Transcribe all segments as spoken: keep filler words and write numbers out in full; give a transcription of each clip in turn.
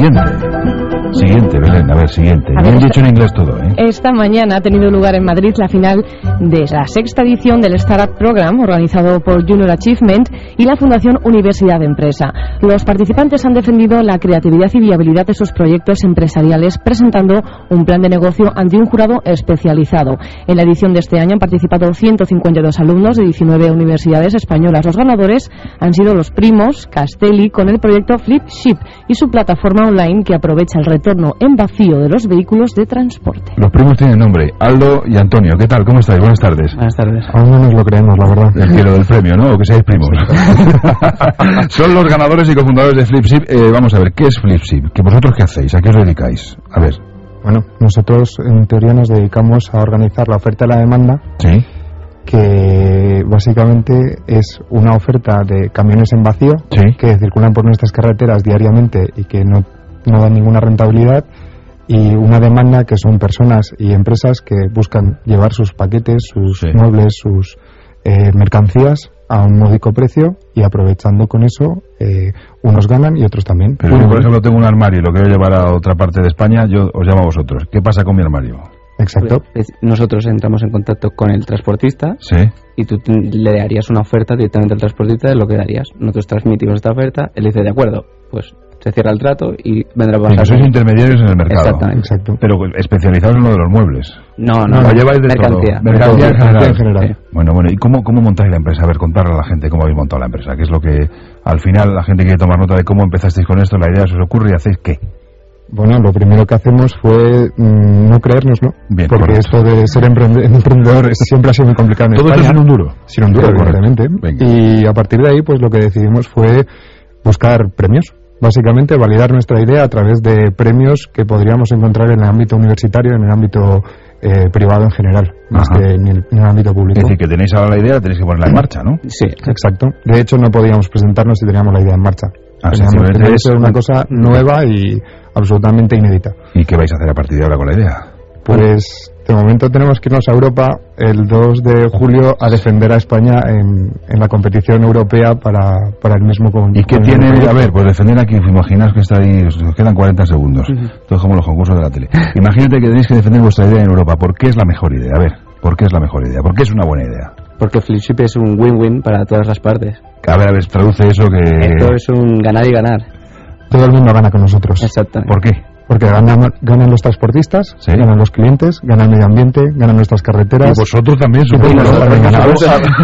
Siguiente. Siguiente, Belén, a ver, siguiente. A Me ver, han esta, dicho en inglés todo, ¿eh? Esta mañana ha tenido lugar en Madrid la final de la sexta edición del Startup Program, organizado por Junior Achievement y la Fundación Universidad de Empresa. Los participantes han defendido la creatividad y viabilidad de sus proyectos empresariales, presentando un plan de negocio ante un jurado especializado. En la edición de este año han participado ciento cincuenta y dos alumnos de diecinueve universidades españolas. Los ganadores han sido los primos Castelli con el proyecto Flipship y su plataforma online que aprovecha el retorno en vacío de los vehículos de transporte. Los primos tienen nombre, Aldo y Antonio. ¿Qué tal? ¿Cómo estáis? Buenas tardes. Buenas tardes. Aún no nos lo creemos, la verdad. El cielo del premio, ¿no? O que seáis primos. Son los ganadores y cofundadores de Flipship. Eh, vamos a ver, ¿qué es Flipship? ¿Que vosotros qué hacéis? ¿A qué os dedicáis? A ver. Bueno, nosotros en teoría nos dedicamos a organizar la oferta y la demanda. Sí. Que básicamente es una oferta de camiones en vacío, sí, que circulan por nuestras carreteras diariamente y que no, no dan ninguna rentabilidad, y una demanda que son personas y empresas que buscan llevar sus paquetes, sus sí. muebles, sus eh, mercancías a un módico precio, y aprovechando con eso eh, unos ganan y otros también. Pero yo, por ejemplo, tengo un armario y lo quiero llevar a otra parte de España, yo os llamo a vosotros. ¿Qué pasa con mi armario? Exacto. Pues, nosotros entramos en contacto con el transportista, sí, y tú le darías una oferta directamente al transportista de lo que darías. Nosotros transmitimos esta oferta, él dice de acuerdo, pues se cierra el trato y vendrá a pasar. Sois intermediarios en el mercado. Exactamente. Exacto. Pero especializados en lo de los muebles. No, no, no, no. lleváis de mercancía. todo. Mercancía en general. En general. Sí. Bueno, bueno, ¿y cómo, cómo montáis la empresa? A ver, contarle a la gente cómo habéis montado la empresa. ¿Qué es lo que, al final, la gente quiere tomar nota de cómo empezasteis con esto? La idea se os ocurre y hacéis qué. Bueno, lo primero que hacemos fue mmm, no creérnoslo, Bien, porque correcto. esto de ser emprende emprendedor siempre ha sido muy complicado en Todo España. esto sin un duro. Sin un duro, Correcto. evidentemente. Y a partir de ahí, pues lo que decidimos fue buscar premios. Básicamente, validar nuestra idea a través de premios que podríamos encontrar en el ámbito universitario, en el ámbito eh, privado en general, más Ajá. que en el, en el ámbito público. Es decir, que tenéis ahora la idea, tenéis que ponerla en marcha, ¿no? Sí. Exacto. De hecho, no podíamos presentarnos si teníamos la idea en marcha. Ah, Teníamos, sencillamente tenía que es- ser una cosa nueva y absolutamente inédita. ¿Y qué vais a hacer a partir de ahora con la idea? Pues de momento tenemos que irnos a Europa el dos de julio a defender a España en, en la competición europea para, para el mismo con, ¿Y qué con el tiene? proyecto. A ver, pues defender aquí, imaginaos que estáis, os quedan cuarenta segundos. Esto es como los concursos de la tele. Imagínate que tenéis que defender vuestra idea en Europa. ¿Por qué es la mejor idea? A ver, ¿por qué es la mejor idea? ¿Por qué es una buena idea? Porque Flipship es un win-win para todas las partes. A ver, a ver, traduce eso que... Esto es un ganar y ganar. Todo el mundo gana con nosotros. Exactamente. ¿Por qué? Porque ganan, ganan los transportistas, Sí. ganan los clientes, ganan el medio ambiente, ganan nuestras carreteras. Y vosotros también, Y supongo. vosotros también ganamos.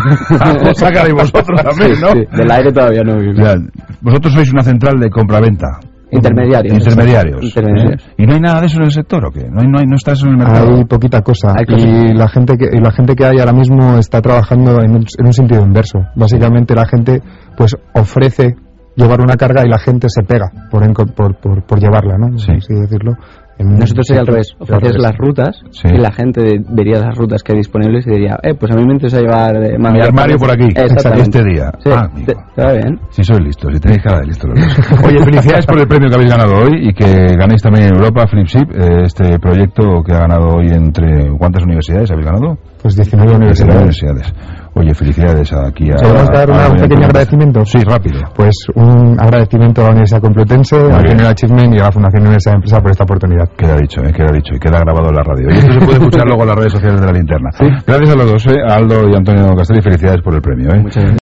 Os sacaréis vosotros también, ¿no? Sí, del aire todavía no vivimos. O sea, vosotros sois una central de compraventa. Intermediarios. Intermediarios. Intermediarios. ¿Eh? ¿Y no hay nada de eso en el sector o qué? ¿No, hay, no, hay, no está eso en el mercado? Hay poquita cosa. Hay cosas. Y la gente que y la gente que hay ahora mismo está trabajando en un, en un sentido inverso. Básicamente la gente pues ofrece llevar una carga y la gente se pega por enco- por, por, por llevarla, ¿no? Sí. Así decirlo. En- Nosotros sería al revés, al ofreces revés. las rutas Sí. y la gente vería las rutas que hay disponibles y diría, eh, pues a mí me interesa llevar eh, Mi manga- armario por aquí, Exactamente. este día. Sí, Ah, amigo. te- te va bien. Si sois listos, si tenéis cara de listos los dos. Oye, felicidades por el premio que habéis ganado hoy y que ganéis también en Europa Flipship, eh, este proyecto que ha ganado hoy entre... ¿Cuántas universidades habéis ganado? Pues diecinueve diecinueve universidades. universidades. Oye, felicidades aquí a... ¿Podemos dar una- a- un pequeño agradecimiento? Sí, rápido. Pues un agradecimiento a la Universidad Complutense, Muy a bien. Junior Achievement y a la Fundación Universidad de Empresa por esta oportunidad. Queda dicho, eh, queda dicho y queda grabado en la radio. Y esto se puede escuchar luego en las redes sociales de La Linterna. Gracias a los dos, eh, a Aldo y Antonio Castelli, felicidades por el premio. Eh. Muchas gracias.